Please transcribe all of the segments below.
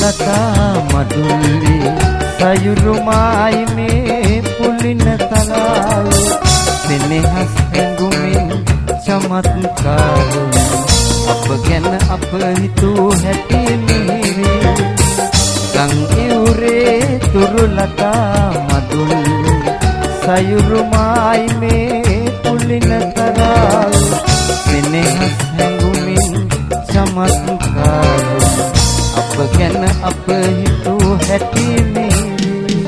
තුරුලතා මඩුල්ලි සයුරුමයි මේ පුලින තලාව සෙනෙහස් හැඟුමින් චමත්කාරයි අප ගැන අප හිතූ හැටි මිහිරි ගං ඉවුරේ තුරුලතා මඩුල්ලි සයුරුමයි මේ පුලින තලාව සෙනෙහස් හැඟුමින් චමත්කාරයි අප ගැන අප හිතූ හැටි මිහිරි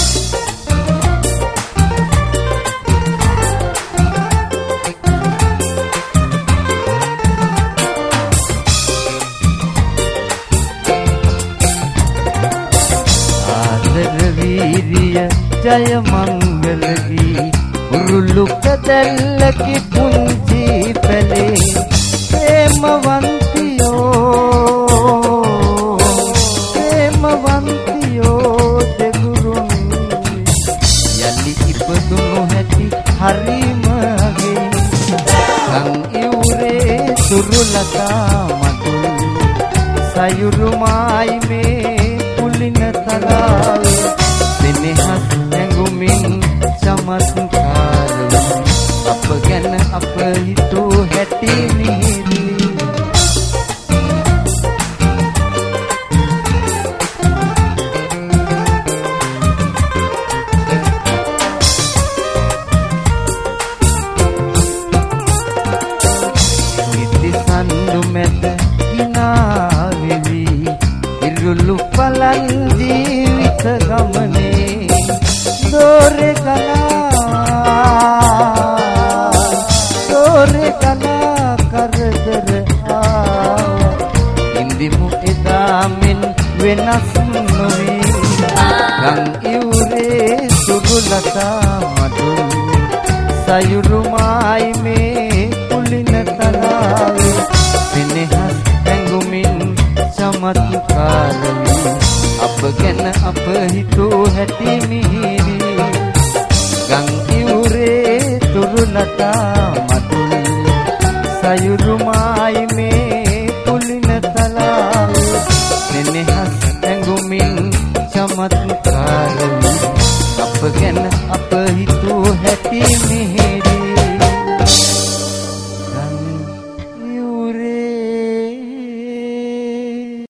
ආදර වීරිය ජය මංගල ගී උරුළු කදල්ලකි පුංචි පැලේ ප්‍රේමවන්තියෝ දෙගුරුන් යලි ඉපදුණු හැටි හරිමගේ ගං ඉවුරේ තුරුලතා මඩුල්ලි සයුරුමයි මේ පුලින තලාවේ සෙනෙහස් හැඟුමින් චමත්කාරයි අප ගැන අප හිතූ හැටි මිහිරි ඉරුළු පලන් ජීවිත ගමනේ දෝරේ කලා කරදර ඉන්දිමු එදා මෙන් වෙනස් නොවී ගං ඉවුරේ තුරුලතා මඩුල්ලි සයුරුමයි මේ පුලින තලාවේ සෙනෙහස් හැඟුමින් චමත්කාරයි අප ගැන අප හිතූ හැටි මිහිරි ගං ඉවුරේ තුරුලතා මඩුල්ලි සයුරුමයි